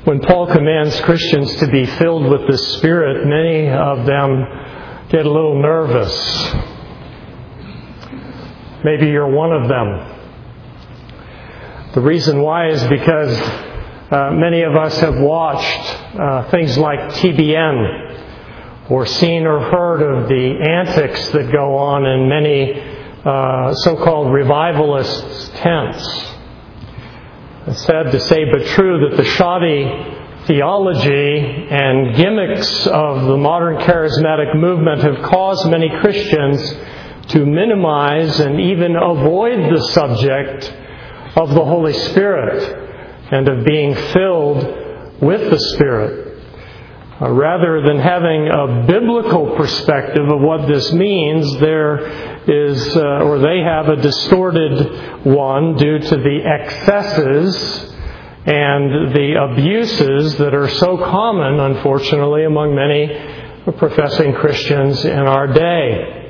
When Paul commands Christians to be filled with the Spirit, many of them get a little nervous. Maybe you're one of them. The reason why is because many of us have watched things like TBN or seen or heard of the antics that go on in many so-called revivalists' tents. It's sad to say but true that the shoddy theology and gimmicks of the modern charismatic movement have caused many Christians to minimize and even avoid the subject of the Holy Spirit and of being filled with the Spirit. Rather than having a biblical perspective of what this means, there is, or they have a distorted one due to the excesses and the abuses that are so common, unfortunately, among many professing Christians in our day.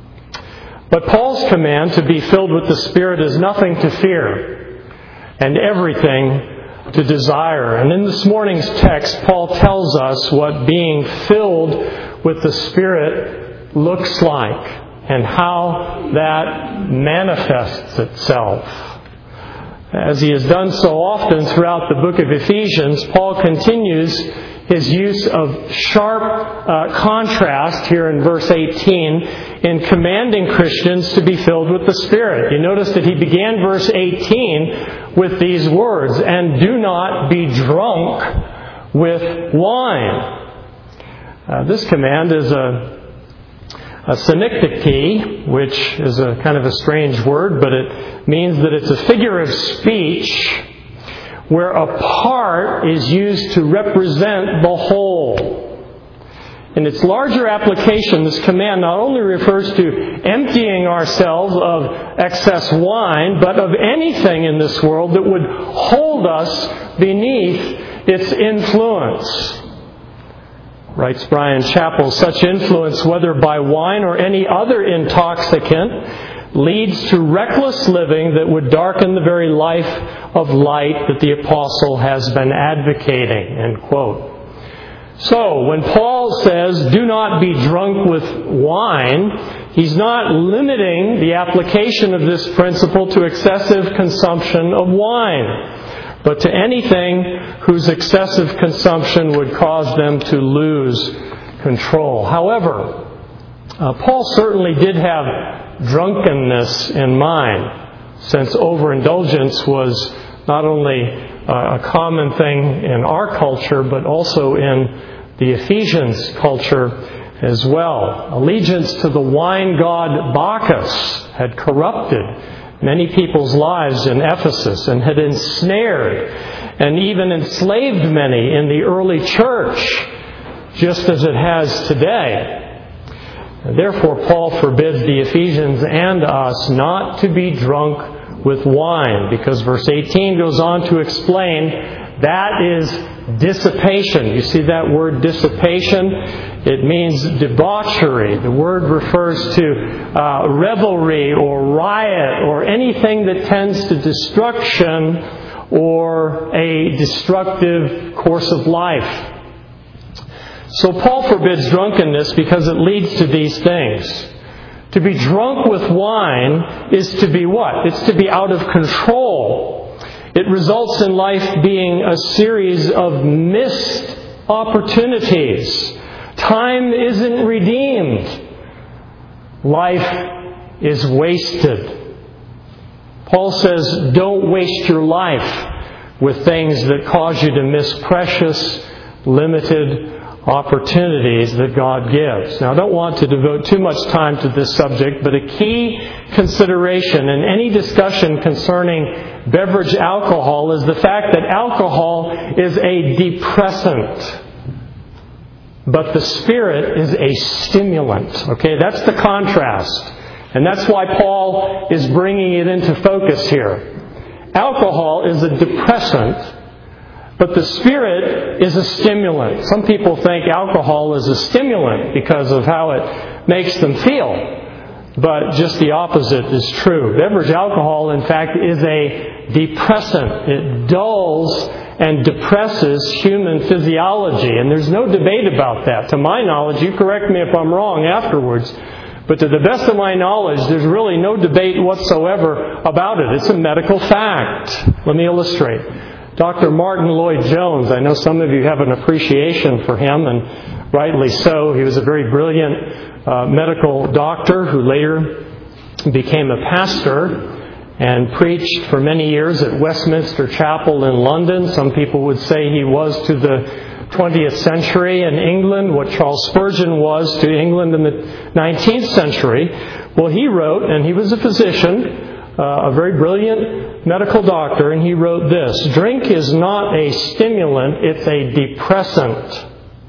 But Paul's command to be filled with the Spirit is nothing to fear and everything to desire. And in this morning's text, Paul tells us what being filled with the Spirit looks like and how that manifests itself. As he has done so often throughout the book of Ephesians, Paul continues his use of sharp contrast here in verse 18 in commanding Christians to be filled with the Spirit. You notice that he began verse 18 with these words, "And do not be drunk with wine." This command is a synecdoche, which is a kind of a strange word, but it means that it's a figure of speech where a part is used to represent the whole. In its larger application, this command not only refers to emptying ourselves of excess wine, but of anything in this world that would hold us beneath its influence. Writes Brian Chappell, such influence, whether by wine or any other intoxicant, leads to reckless living that would darken the very life of light that the apostle has been advocating. End quote. So, when Paul says, do not be drunk with wine, he's not limiting the application of this principle to excessive consumption of wine, but to anything whose excessive consumption would cause them to lose control. However, Paul certainly did have drunkenness in mind, since overindulgence was not only a common thing in our culture, but also in the Ephesians culture as well. Allegiance to the wine god Bacchus had corrupted many people's lives in Ephesus and had ensnared and even enslaved many in the early church, just as it has today. Therefore, Paul forbids the Ephesians and us not to be drunk with wine, because verse 18 goes on to explain that is dissipation. You see that word dissipation? It means debauchery. The word refers to revelry or riot or anything that tends to destruction or a destructive course of life. So Paul forbids drunkenness because it leads to these things. To be drunk with wine is to be what? It's to be out of control. It results in life being a series of missed opportunities. Time isn't redeemed. Life is wasted. Paul says, don't waste your life with things that cause you to miss precious, limited opportunities that God gives. Now, I don't want to devote too much time to this subject, but a key consideration in any discussion concerning beverage alcohol is the fact that alcohol is a depressant, but the Spirit is a stimulant. Okay, that's the contrast. And that's why Paul is bringing it into focus here. Alcohol is a depressant, but the Spirit is a stimulant. Some people think alcohol is a stimulant because of how it makes them feel. But just the opposite is true. Beverage alcohol, in fact, is a depressant. It dulls and depresses human physiology. And there's no debate about that. To my knowledge, you correct me if I'm wrong afterwards, but to the best of my knowledge, there's really no debate whatsoever about it. It's a medical fact. Let me illustrate. Dr. Martin Lloyd-Jones, I know some of you have an appreciation for him, and rightly so. He was a very brilliant medical doctor who later became a pastor and preached for many years at Westminster Chapel in London. Some people would say he was to the 20th century in England what Charles Spurgeon was to England in the 19th century. Well, he wrote, and he was a physician, a very brilliant medical doctor, and he wrote this: drink is not a stimulant, it's a depressant.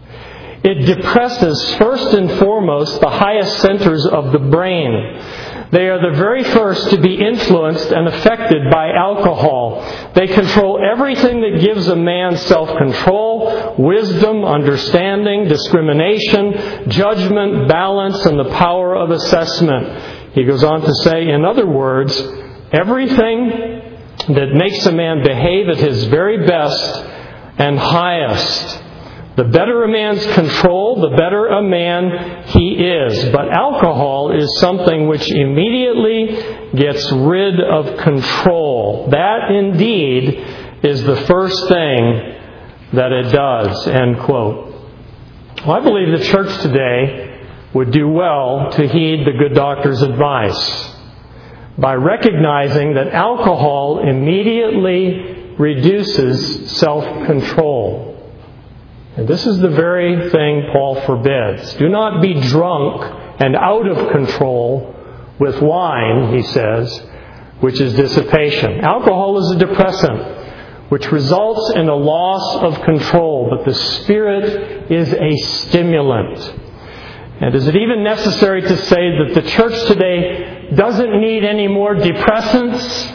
It depresses first and foremost the highest centers of the brain. They are the very first to be influenced and affected by alcohol. They control everything that gives a man self-control, wisdom, understanding, discrimination, judgment, balance, and the power of assessment. He goes on to say, in other words, everything that makes a man behave at his very best and highest. The better a man's control, the better a man he is. But alcohol is something which immediately gets rid of control. That indeed is the first thing that it does. End quote. Well, I believe the church today would do well to heed the good doctor's advice by recognizing that alcohol immediately reduces self-control. And this is the very thing Paul forbids. Do not be drunk and out of control with wine, he says, which is dissipation. Alcohol is a depressant, which results in a loss of control, but the Spirit is a stimulant. And is it even necessary to say that the church today doesn't need any more depressants?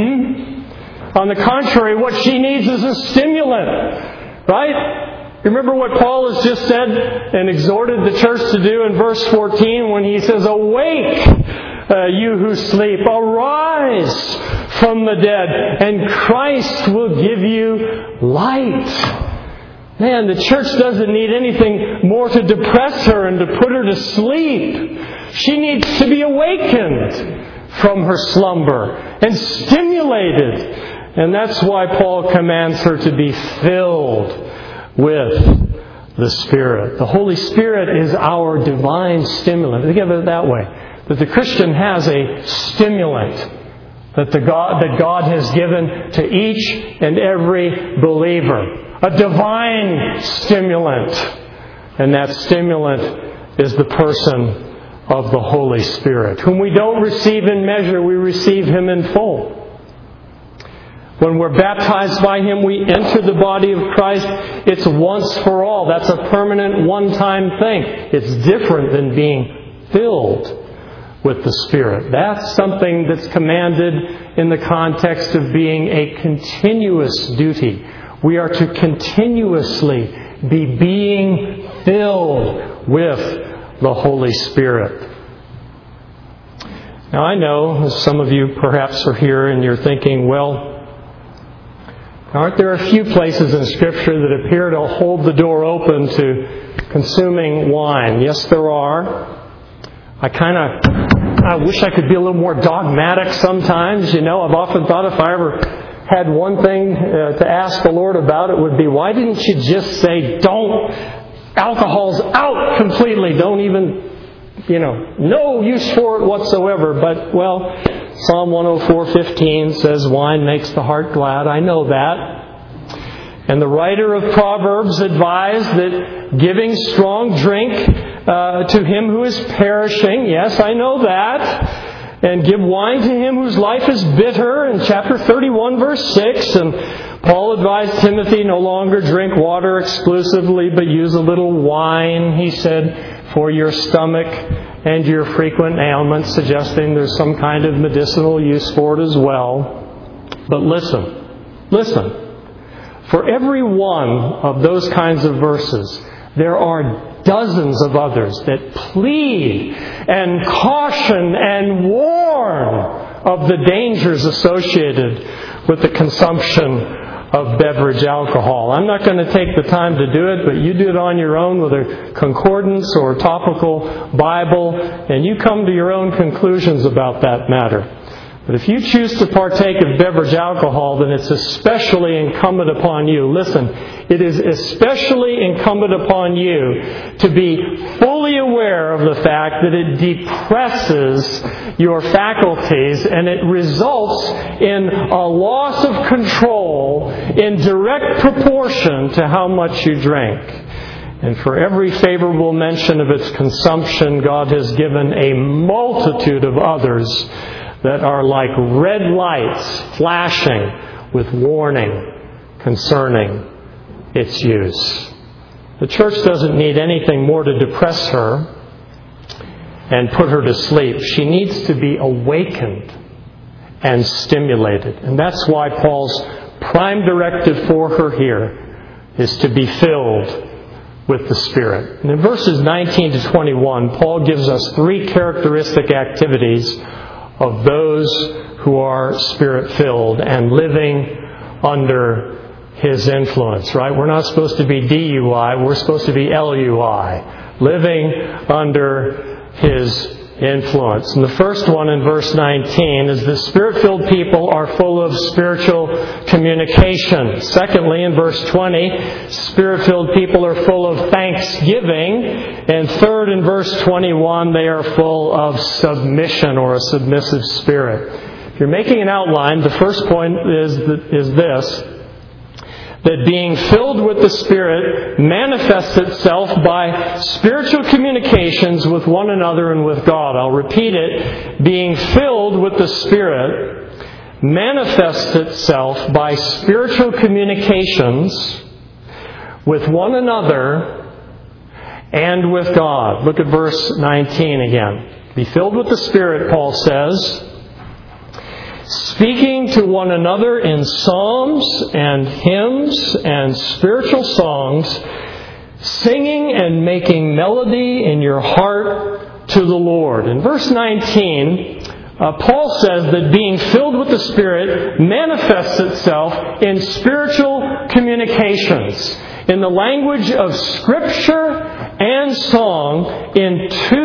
On the contrary, what she needs is a stimulant, right? Remember what Paul has just said and exhorted the church to do in verse 14 when he says, awake, you who sleep, arise from the dead, and Christ will give you light. Man, the church doesn't need anything more to depress her and to put her to sleep. She needs to be awakened from her slumber and stimulated. And that's why Paul commands her to be filled with the Spirit. The Holy Spirit is our divine stimulant. Think of it that way. That the Christian has a stimulant that God has given to each and every believer. A divine stimulant. And that stimulant is the person of the Holy Spirit, whom we don't receive in measure, we receive Him in full. When we're baptized by Him, we enter the body of Christ. It's once for all. That's a permanent, one-time thing. It's different than being filled with the Spirit. That's something that's commanded in the context of being a continuous duty. We are to continuously be being filled with the Holy Spirit. Now I know some of you perhaps are here and you're thinking, well, aren't there a few places in Scripture that appear to hold the door open to consuming wine? Yes, there are. I wish I could be a little more dogmatic sometimes. I've often thought if I ever had one thing to ask the Lord about, it would be, why didn't you just say, alcohol's out completely. Don't even, no use for it whatsoever. But, Psalm 104:15 says, wine makes the heart glad. I know that. And the writer of Proverbs advised that giving strong drink to him who is perishing. Yes, I know that. And give wine to him whose life is bitter in chapter 31, verse 6. And Paul advised Timothy no longer drink water exclusively, but use a little wine, he said, for your stomach and your frequent ailments, suggesting there's some kind of medicinal use for it as well. But listen. For every one of those kinds of verses, there are dozens of others that plead and caution and warn of the dangers associated with the consumption of beverage alcohol. I'm not going to take the time to do it, but you do it on your own with a concordance or topical Bible, and you come to your own conclusions about that matter. But if you choose to partake of beverage alcohol, then it's especially incumbent upon you. Listen, it is especially incumbent upon you to be fully aware of the fact that it depresses your faculties and it results in a loss of control in direct proportion to how much you drink. And for every favorable mention of its consumption, God has given a multitude of others that are like red lights flashing with warning concerning its use. The church doesn't need anything more to depress her and put her to sleep. She needs to be awakened and stimulated. And that's why Paul's prime directive for her here is to be filled with the Spirit. And in verses 19 to 21, Paul gives us three characteristic activities of those who are Spirit-filled and living under His influence, right? We're not supposed to be DUI, we're supposed to be LUI, living under His influence. And the first one in verse 19 is that Spirit-filled people are full of spiritual communication. Secondly, in verse 20, Spirit-filled people are full of thanksgiving. And third, in verse 21, they are full of submission or a submissive spirit. If you're making an outline, the first point is this: that being filled with the Spirit manifests itself by spiritual communications with one another and with God. I'll repeat it. Being filled with the Spirit manifests itself by spiritual communications with one another and with God. Look at verse 19 again. Be filled with the Spirit, Paul says, speaking to one another in psalms and hymns and spiritual songs, singing and making melody in your heart to the Lord. In verse 19, Paul says that being filled with the Spirit manifests itself in spiritual communications, in the language of Scripture and song, in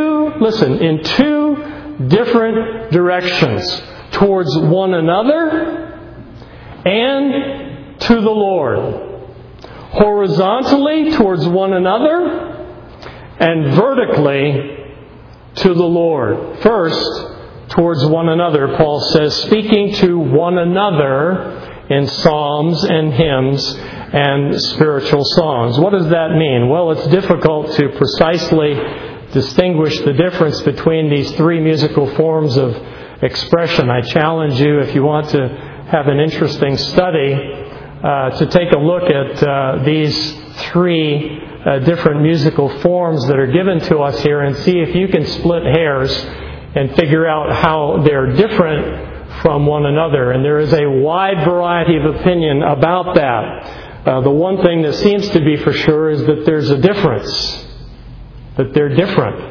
two different directions: towards one another and to the Lord. Horizontally towards one another and vertically to the Lord. First, towards one another, Paul says, speaking to one another in psalms and hymns and spiritual songs. What does that mean? Well, it's difficult to precisely distinguish the difference between these three musical forms of expression. I challenge you, if you want to have an interesting study, to take a look at these three different musical forms that are given to us here and see if you can split hairs and figure out how they're different from one another. And there is a wide variety of opinion about that. The one thing that seems to be for sure is that there's a difference, that they're different.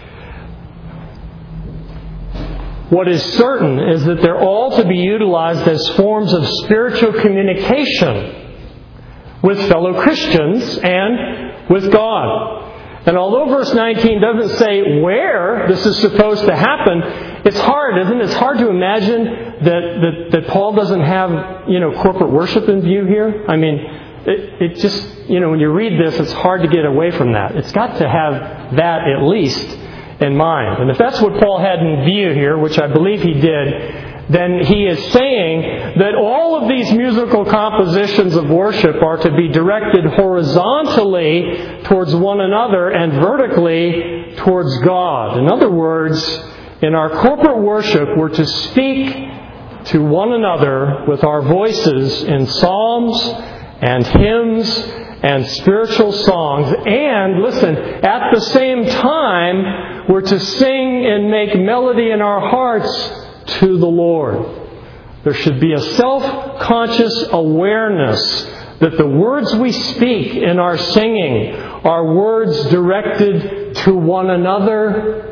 What is certain is that they're all to be utilized as forms of spiritual communication with fellow Christians and with God. And although verse 19 doesn't say where this is supposed to happen, it's hard, isn't it? It's hard to imagine that Paul doesn't have, corporate worship in view here. I mean, it just, when you read this, it's hard to get away from that. It's got to have that at least in mind. And if that's what Paul had in view here, which I believe he did, then he is saying that all of these musical compositions of worship are to be directed horizontally towards one another and vertically towards God. In other words, in our corporate worship, we're to speak to one another with our voices in psalms and hymns and spiritual songs. And, listen, at the same time, we're to sing and make melody in our hearts to the Lord. There should be a self-conscious awareness that the words we speak in our singing are words directed to one another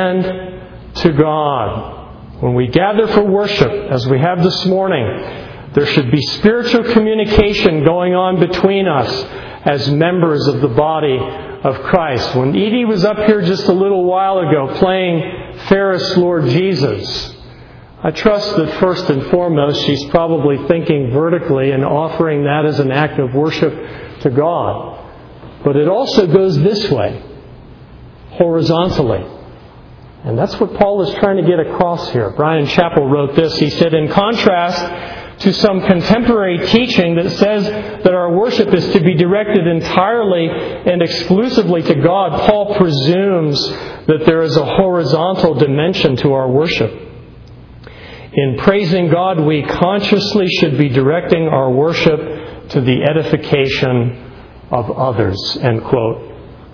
and to God. When we gather for worship, as we have this morning, There should be spiritual communication going on between us as members of the body of Christ. When Edie was up here just a little while ago playing Ferris Lord Jesus, I trust that first and foremost she's probably thinking vertically and offering that as an act of worship to God. But it also goes this way, horizontally. And that's what Paul is trying to get across here. Brian Chappell wrote this. He said, in contrast to some contemporary teaching that says that our worship is to be directed entirely and exclusively to God, Paul presumes that there is a horizontal dimension to our worship. In praising God, we consciously should be directing our worship to the edification of others. End quote.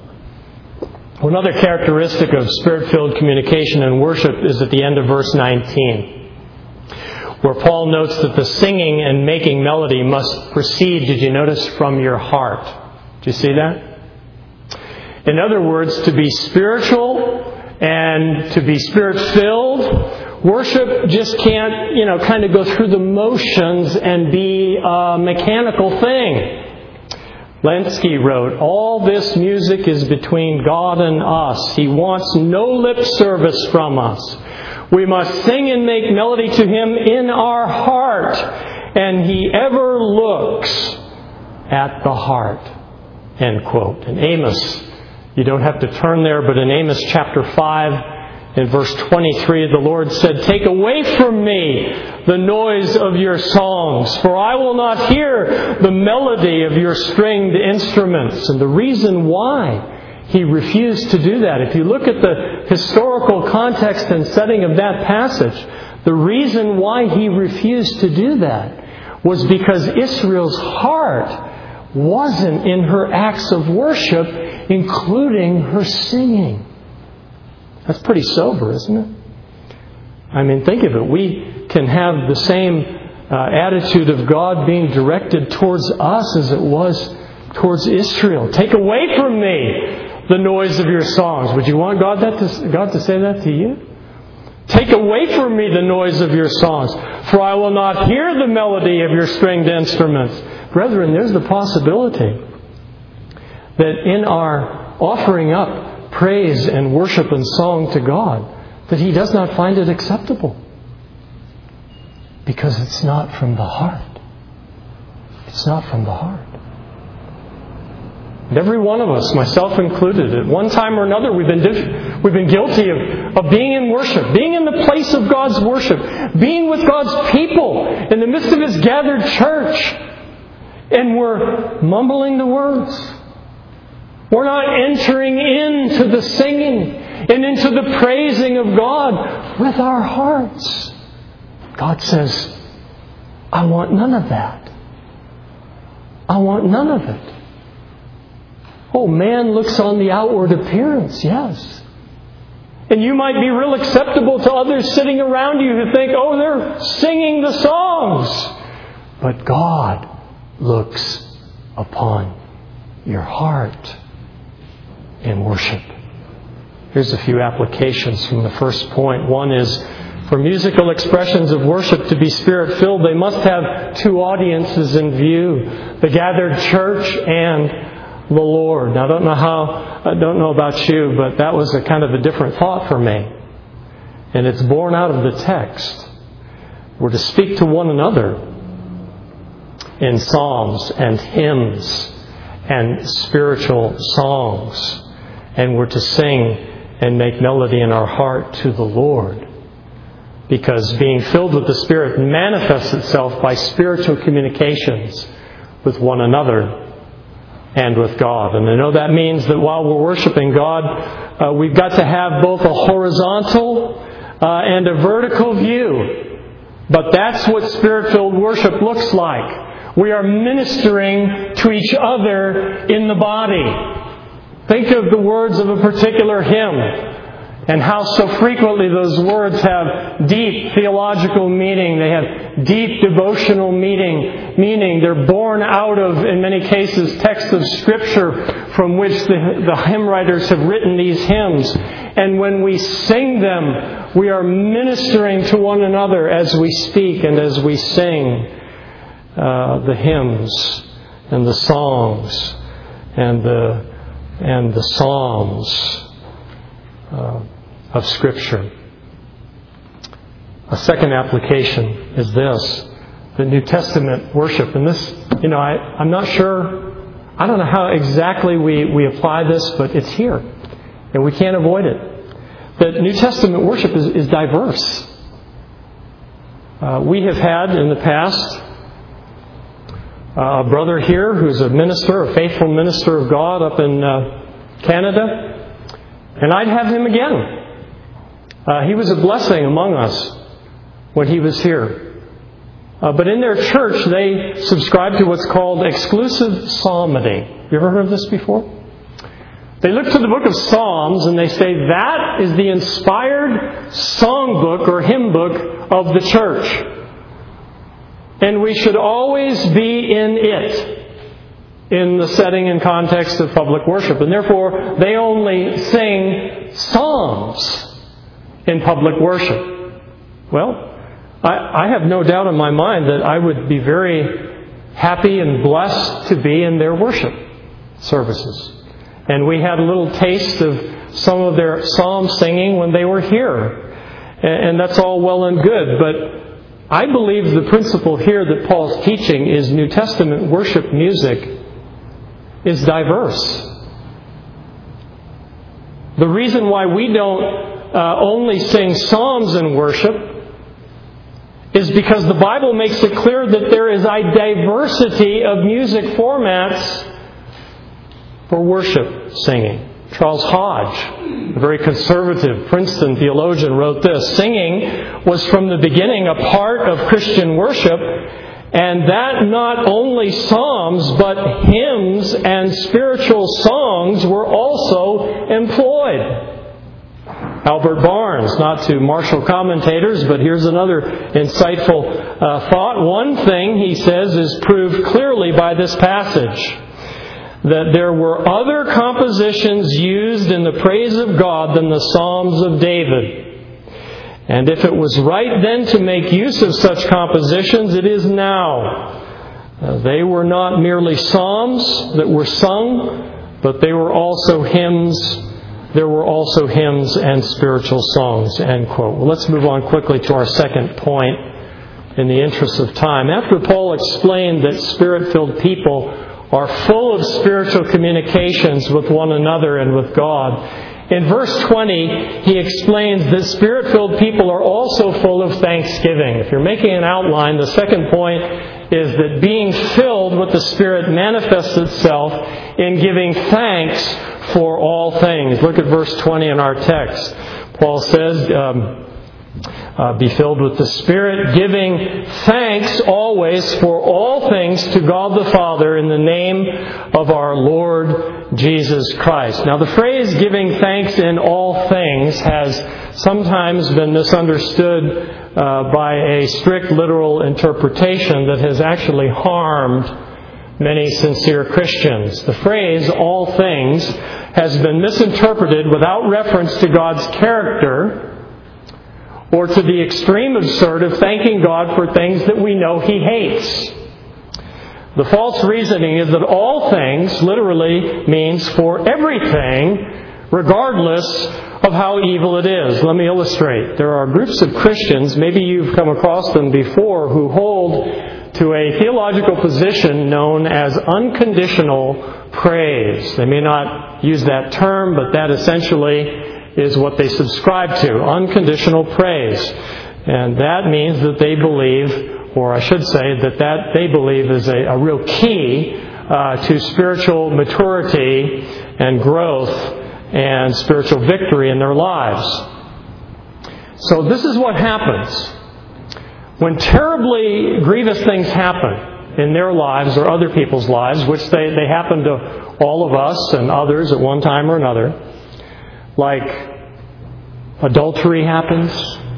Another characteristic of Spirit-filled communication and worship is at the end of verse 19, where Paul notes that the singing and making melody must proceed, did you notice, from your heart. Do you see that? In other words, to be spiritual and to be Spirit-filled, worship just can't, kind of go through the motions and be a mechanical thing. Lenski wrote, all this music is between God and us. He wants no lip service from us. We must sing and make melody to Him in our heart. And He ever looks at the heart. End quote. In Amos, you don't have to turn there, but in Amos chapter 5, in verse 23, the Lord said, take away from me the noise of your songs, for I will not hear the melody of your stringed instruments. And the reason why He refused to do that, if you look at the historical context and setting of that passage, the reason why He refused to do that was because Israel's heart wasn't in her acts of worship, including her singing. That's pretty sober, isn't it? I mean, think of it. We can have the same attitude of God being directed towards us as it was towards Israel. Take away from me the noise of your songs. Would you want God to say that to you? Take away from me the noise of your songs, for I will not hear the melody of your stringed instruments. Brethren, there's the possibility that in our offering up praise and worship and song to God, that He does not find it acceptable. Because it's not from the heart. It's not from the heart. And every one of us, myself included, at one time or another, we've been guilty of being in worship, being in the place of God's worship, being with God's people in the midst of His gathered church, and we're mumbling the words. We're not entering into the singing and into the praising of God with our hearts. God says, I want none of that. I want none of it. Oh, man looks on the outward appearance, yes. And you might be real acceptable to others sitting around you who think, oh, they're singing the songs. But God looks upon your heart in worship. Here's a few applications from the first point. One is, for musical expressions of worship to be Spirit-filled, they must have two audiences in view: the gathered church and the Lord. Now, I don't know about you, but that was a kind of a different thought for me. And it's born out of the text. We're to speak to one another in psalms and hymns and spiritual songs. And we're to sing and make melody in our heart to the Lord. Because being filled with the Spirit manifests itself by spiritual communications with one another and with God. And I know that means that while we're worshiping God, we've got to have both a horizontal and a vertical view. But that's what Spirit-filled worship looks like. We are ministering to each other in the body. Think of the words of a particular hymn and how so frequently those words have deep theological meaning. They have deep devotional meaning. They're born out of, in many cases, texts of Scripture from which the hymn writers have written these hymns. And when we sing them, we are ministering to one another as we speak and as we sing. the hymns and the songs and the psalms of Scripture. A second application is this: the New Testament worship. And this, I'm not sure, I don't know how exactly we apply this, but it's here. And we can't avoid it. The New Testament worship is diverse. We have had in the past a brother here who's a minister, a faithful minister of God up in Canada. And I'd have him again. He was a blessing among us when he was here. But in their church, they subscribe to what's called exclusive psalmody. You ever heard of this before? They look to the book of Psalms and they say that is the inspired songbook or hymn book of the church. And we should always be in it, in the setting and context of public worship. And therefore, they only sing psalms in public worship. Well, I have no doubt in my mind that I would be very happy and blessed to be in their worship services. And we had a little taste of some of their psalm singing when they were here. And that's all well and good. But I believe the principle here that Paul's teaching is New Testament worship music is diverse. The reason why we don't only sing psalms in worship is because the Bible makes it clear that there is a diversity of music formats for worship singing. Charles Hodge, a very conservative Princeton theologian, wrote this: "Singing was from the beginning a part of Christian worship, and that not only psalms, but hymns and spiritual songs were also employed." Albert Barnes, not to martial commentators, but here's another insightful thought. One thing, he says, is proved clearly by this passage: that there were other compositions used in the praise of God than the Psalms of David. And if it was right then to make use of such compositions, it is now. They were not merely psalms that were sung, but they were also hymns. There were also hymns and spiritual songs. End quote. Well, let's move on quickly to our second point in the interest of time. After Paul explained that Spirit-filled people are full of spiritual communications with one another and with God, in verse 20, he explains that Spirit-filled people are also full of thanksgiving. If you're making an outline, the second point is that being filled with the Spirit manifests itself in giving thanks for all things. Look at verse 20 in our text. Paul says, be filled with the Spirit, giving thanks always for all things to God the Father in the name of our Lord Jesus Christ. Now, the phrase giving thanks in all things has sometimes been misunderstood by a strict literal interpretation that has actually harmed many sincere Christians. The phrase all things has been misinterpreted without reference to God's character, or to the extreme absurd of thanking God for things that we know He hates. The false reasoning is that all things literally means for everything, regardless of how evil it is. Let me illustrate. There are groups of Christians, maybe you've come across them before, who hold to a theological position known as unconditional praise. They may not use that term, but that essentially is what they subscribe to, unconditional praise. And that means that they believe, or I should say that they believe is a real key to spiritual maturity and growth and spiritual victory in their lives. So this is what happens. When terribly grievous things happen in their lives or other people's lives, which they happen to all of us and others at one time or another, like adultery happens,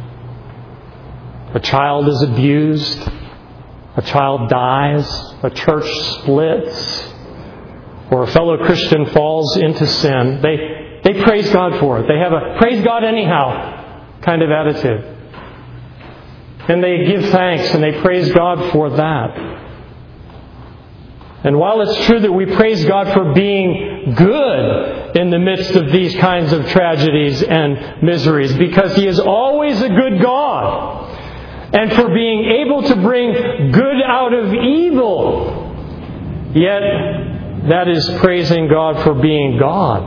a child is abused, a child dies, a church splits, or a fellow Christian falls into sin, they praise God for it. They have a praise God anyhow kind of attitude. And they give thanks and they praise God for that. And while it's true that we praise God for being good in the midst of these kinds of tragedies and miseries, because He is always a good God, and for being able to bring good out of evil, yet that is praising God for being God.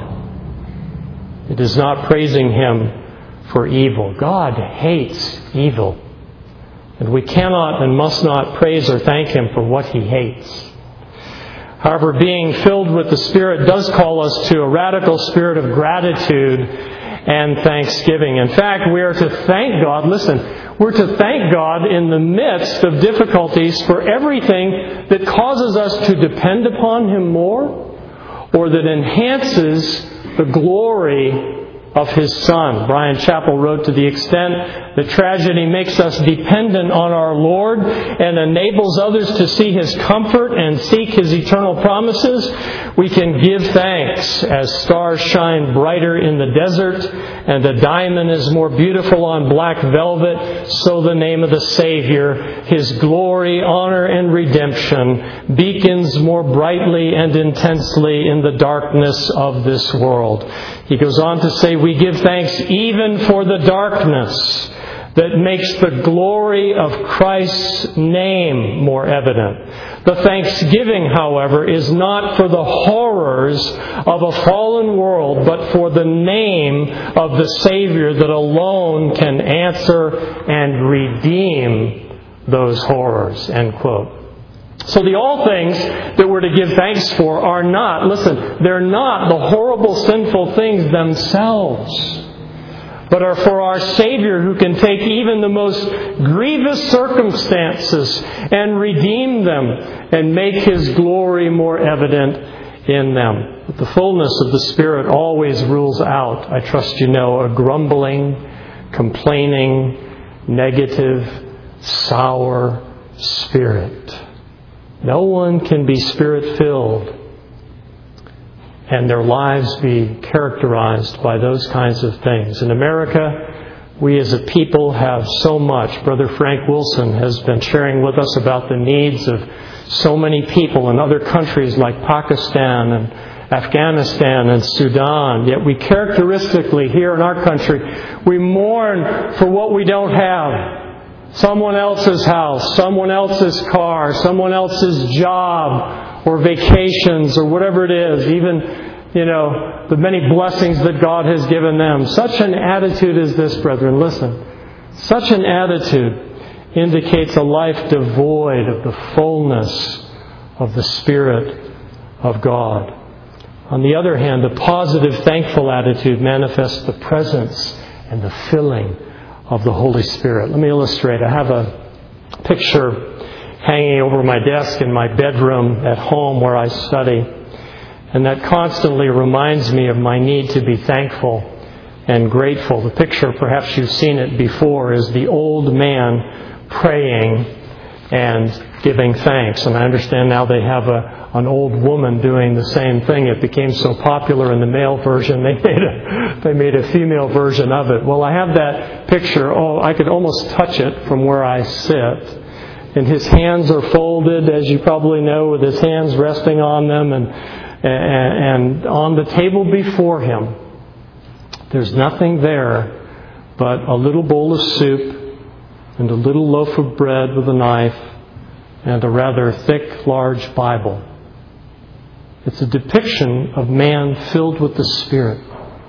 It is not praising Him for evil. God hates evil. And we cannot and must not praise or thank Him for what He hates. However, being filled with the Spirit does call us to a radical spirit of gratitude and thanksgiving. In fact, we are to thank God. Listen, we're to thank God in the midst of difficulties for everything that causes us to depend upon Him more, or that enhances the glory of His Son. Brian Chappell wrote, to the extent that tragedy makes us dependent on our Lord and enables others to see His comfort and seek His eternal promises, we can give thanks as stars shine brighter in the desert and a diamond is more beautiful on black velvet, so the name of the Savior, His glory, honor, and redemption beacons more brightly and intensely in the darkness of this world. He goes on to say, we give thanks even for the darkness that makes the glory of Christ's name more evident. The thanksgiving, however, is not for the horrors of a fallen world, but for the name of the Savior that alone can answer and redeem those horrors. End quote. So the all things that we're to give thanks for are not, listen, they're not the horrible sinful things themselves, but are for our Savior, who can take even the most grievous circumstances and redeem them and make His glory more evident in them. But the fullness of the Spirit always rules out, I trust you know, a grumbling, complaining, negative, sour spirit. No one can be Spirit-filled and their lives be characterized by those kinds of things. In America, we as a people have so much. Brother Frank Wilson has been sharing with us about the needs of so many people in other countries like Pakistan and Afghanistan and Sudan. Yet we characteristically here in our country, we mourn for what we don't have. Someone else's house, someone else's car, someone else's job, or vacations, or whatever it is. Even, the many blessings that God has given them. Such an attitude as this, brethren, listen. Such an attitude indicates a life devoid of the fullness of the Spirit of God. On the other hand, a positive, thankful attitude manifests the presence and the filling of the Holy Spirit. Let me illustrate. I have a picture hanging over my desk in my bedroom at home where I study, and that constantly reminds me of my need to be thankful and grateful. The picture, perhaps you've seen it before, is the old man praying and giving thanks. And I understand now they have an old woman doing the same thing. It became so popular in the male version, they made a female version of it. Well, I have that picture. Oh, I could almost touch it from where I sit. And his hands are folded, as you probably know, with his hands resting on them, and on the table before him, there's nothing there but a little bowl of soup and a little loaf of bread with a knife and a rather thick, large Bible. It's a depiction of man filled with the Spirit,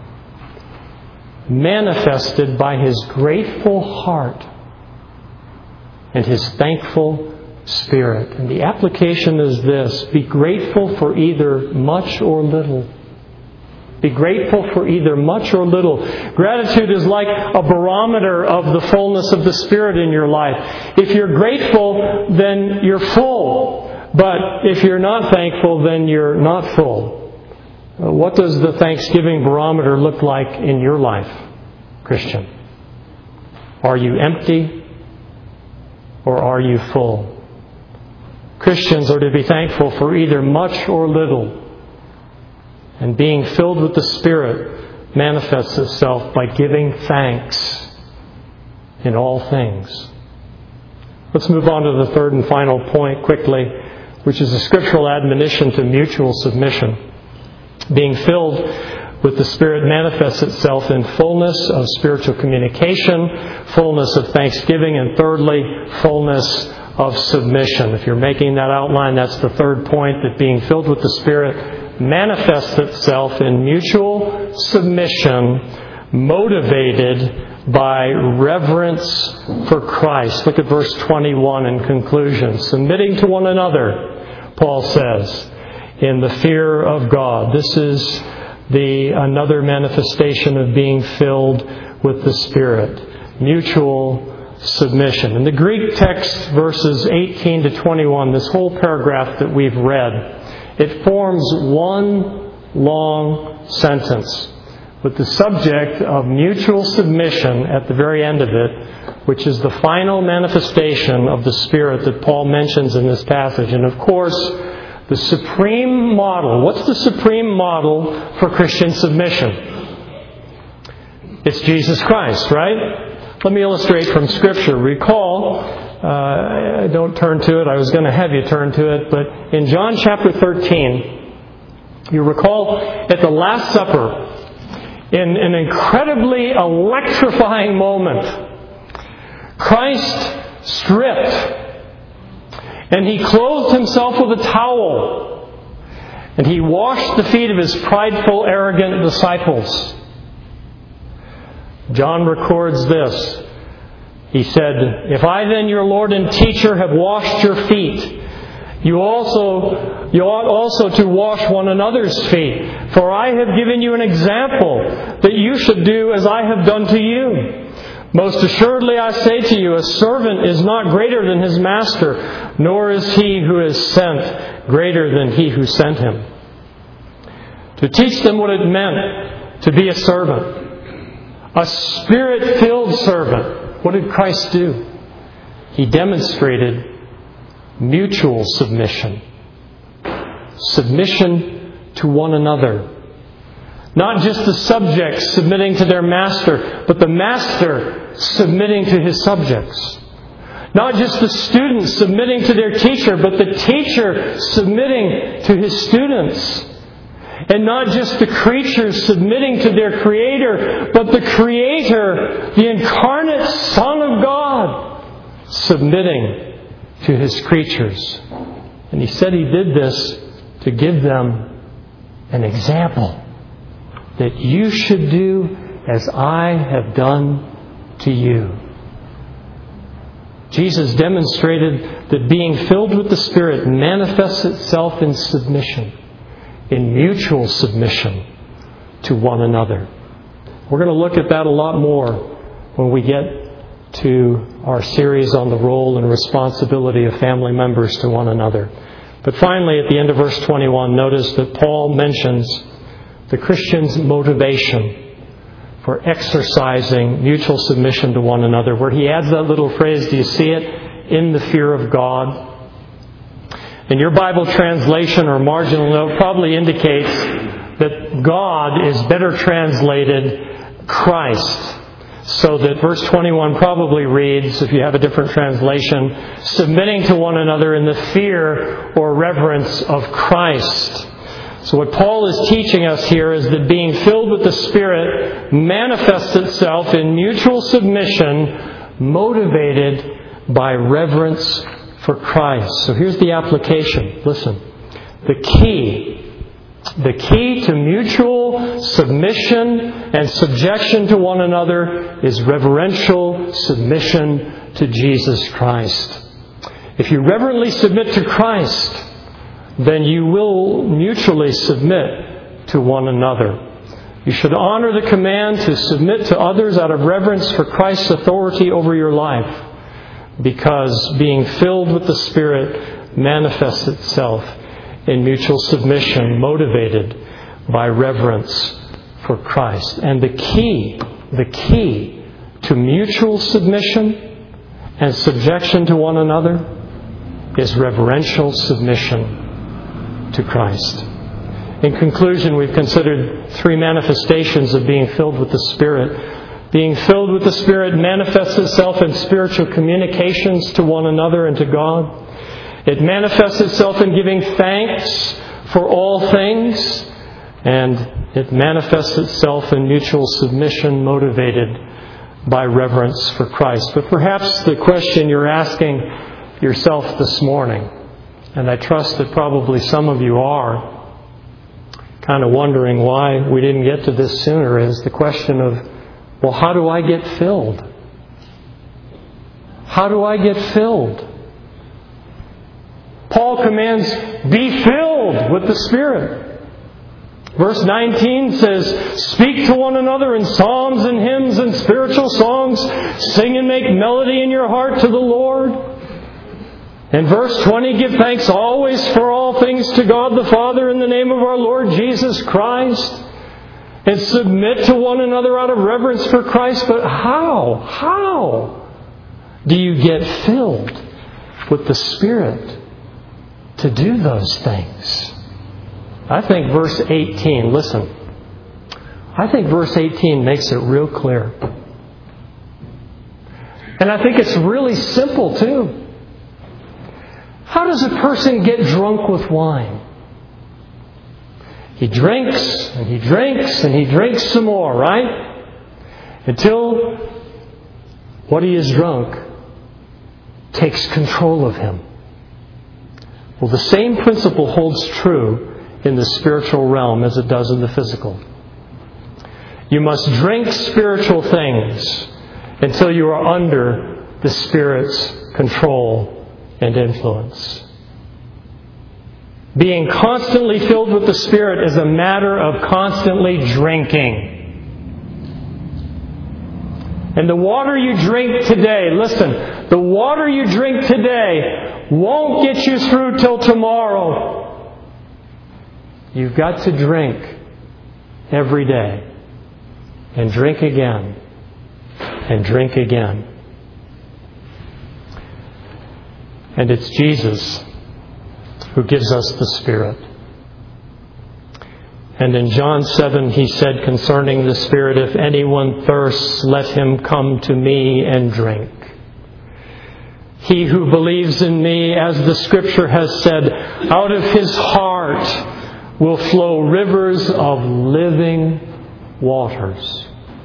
manifested by his grateful heart and his thankful spirit. And the application is this: be grateful for either much or little. Be grateful for either much or little. Gratitude is like a barometer of the fullness of the Spirit in your life. If you're grateful, then you're full. But if you're not thankful, then you're not full. What does the Thanksgiving barometer look like in your life, Christian? Are you empty or are you full? Christians are to be thankful for either much or little. And being filled with the Spirit manifests itself by giving thanks in all things. Let's move on to the third and final point quickly. which is a scriptural admonition to mutual submission. Being filled with the Spirit manifests itself in fullness of spiritual communication, fullness of thanksgiving, and thirdly, fullness of submission. If you're making that outline, that's the third point, that being filled with the Spirit manifests itself in mutual submission, motivated by reverence for Christ. Look at verse 21 in conclusion. Submitting to one another, Paul says, in the fear of God. This is another manifestation of being filled with the Spirit. Mutual submission. In the Greek text, verses 18 to 21, this whole paragraph that we've read, it forms one long sentence with the subject of mutual submission at the very end of it, which is the final manifestation of the Spirit that Paul mentions in this passage. And of course, the supreme model. What's the supreme model for Christian submission? It's Jesus Christ, right? Let me illustrate from Scripture. Recall, don't turn to it. I was going to have you turn to it. But in John chapter 13, you recall at the Last Supper, in an incredibly electrifying moment, Christ stripped and He clothed Himself with a towel and He washed the feet of His prideful, arrogant disciples. John records this. He said, "If I then, your Lord and teacher, have washed your feet, you ought also to wash one another's feet. For I have given you an example that you should do as I have done to you. Most assuredly I say to you, a servant is not greater than his master, nor is he who is sent greater than he who sent him." To teach them what it meant to be a servant, a Spirit-filled servant. What did Christ do? He demonstrated mutual submission. Submission to one another. Not just the subjects submitting to their master, but the master submitting to his subjects. Not just the students submitting to their teacher, but the teacher submitting to his students. And not just the creatures submitting to their Creator, but the Creator, the incarnate Son of God, submitting to His creatures. And He said He did this to give them an example that you should do as I have done to you. Jesus demonstrated that being filled with the Spirit manifests itself in submission, in mutual submission to one another. We're going to look at that a lot more when we get to our series on the role and responsibility of family members to one another. But finally, at the end of verse 21, notice that Paul mentions the Christian's motivation for exercising mutual submission to one another, where he adds that little phrase, do you see it? In the fear of God. And your Bible translation or marginal note probably indicates that God is better translated Christ. So that verse 21 probably reads, if you have a different translation, submitting to one another in the fear or reverence of Christ. So what Paul is teaching us here is that being filled with the Spirit manifests itself in mutual submission, motivated by reverence for Christ. So here's the application. Listen. The key to mutual submission and subjection to one another is reverential submission to Jesus Christ. If you reverently submit to Christ, then you will mutually submit to one another. You should honor the command to submit to others out of reverence for Christ's authority over your life, because being filled with the Spirit manifests itself in mutual submission, motivated by reverence for Christ. And the key to mutual submission and subjection to one another is reverential submission to Christ. In conclusion, we've considered three manifestations of being filled with the Spirit. Being filled with the Spirit manifests itself in spiritual communications to one another and to God. It manifests itself in giving thanks for all things, and it manifests itself in mutual submission motivated by reverence for Christ. But perhaps the question you're asking yourself this morning, and I trust that probably some of you are kind of wondering why we didn't get to this sooner, is the question of, well, how do I get filled? How do I get filled? Paul commands, be filled with the Spirit. Verse 19 says, speak to one another in psalms and hymns and spiritual songs. Sing and make melody in your heart to the Lord. And verse 20, give thanks always for all things to God the Father in the name of our Lord Jesus Christ. And submit to one another out of reverence for Christ. But how? How do you get filled with the Spirit to do those things? I think verse 18, listen. I think verse 18 makes it real clear. And I think it's really simple too. How does a person get drunk with wine? He drinks, and he drinks, and he drinks some more, right? Until what he is drunk takes control of him. Well, the same principle holds true in the spiritual realm as it does in the physical. You must drink spiritual things until you are under the Spirit's control and influence. Being constantly filled with the Spirit is a matter of constantly drinking. And the water you drink today, listen, the water you drink today won't get you through till tomorrow. You've got to drink every day. And drink again. And drink again. And it's Jesus who gives us the Spirit. And in John 7, He said concerning the Spirit, if anyone thirsts, let him come to me and drink. He who believes in me, as the Scripture has said, out of his heart will flow rivers of living waters.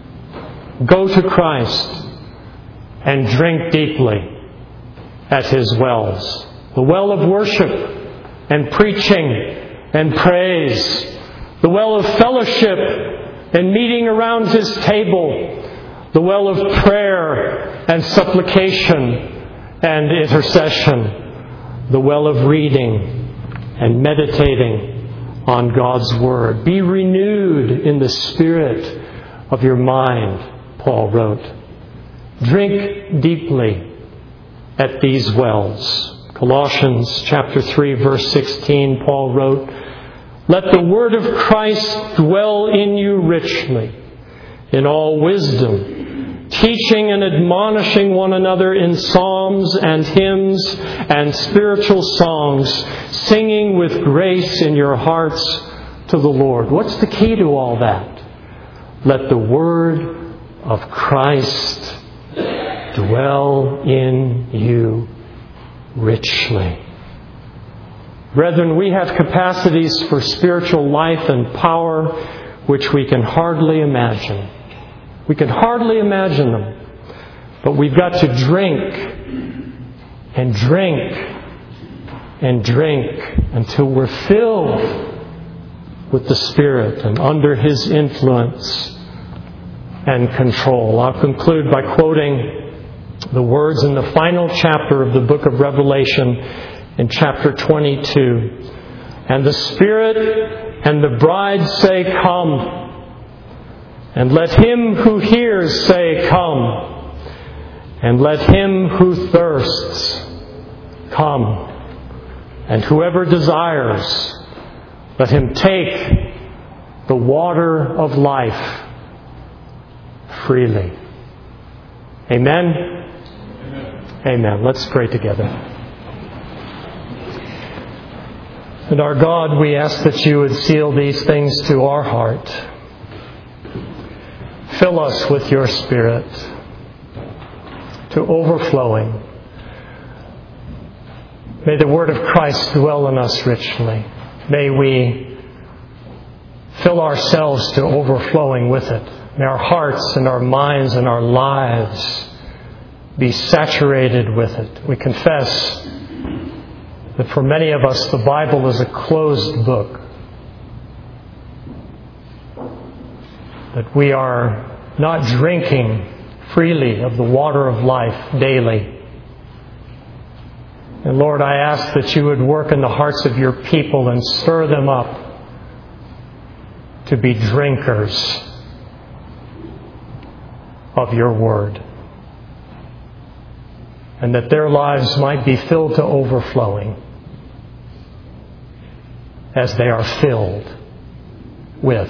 Go to Christ and drink deeply at His wells. The well of worship and preaching and praise. The well of fellowship and meeting around His table. The well of prayer and supplication and intercession. The well of reading and meditating on God's Word. Be renewed in the spirit of your mind, Paul wrote. Drink deeply at these wells. Colossians chapter 3, verse 16, Paul wrote, let the word of Christ dwell in you richly, in all wisdom, teaching and admonishing one another in psalms and hymns and spiritual songs, singing with grace in your hearts to the Lord. What's the key to all that? Let the word of Christ dwell in you richly. Brethren, we have capacities for spiritual life and power which we can hardly imagine. We can hardly imagine them. But we've got to drink and drink and drink until we're filled with the Spirit and under His influence and control. I'll conclude by quoting the words in the final chapter of the book of Revelation in chapter 22. And the Spirit and the bride say, come. And let him who hears say, come. And let him who thirsts come. And whoever desires, let him take the water of life freely. Amen? Amen. Let's pray together. And our God, we ask that you would seal these things to our heart. Fill us with your Spirit to overflowing. May the Word of Christ dwell in us richly. May we fill ourselves to overflowing with it. May our hearts and our minds and our lives be saturated with it. We confess that for many of us the Bible is a closed book. That we are not drinking freely of the water of life daily. And Lord, I ask that you would work in the hearts of your people and stir them up to be drinkers of your word. And that their lives might be filled to overflowing as they are filled with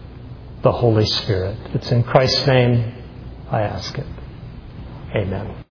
the Holy Spirit. It's in Christ's name I ask it. Amen.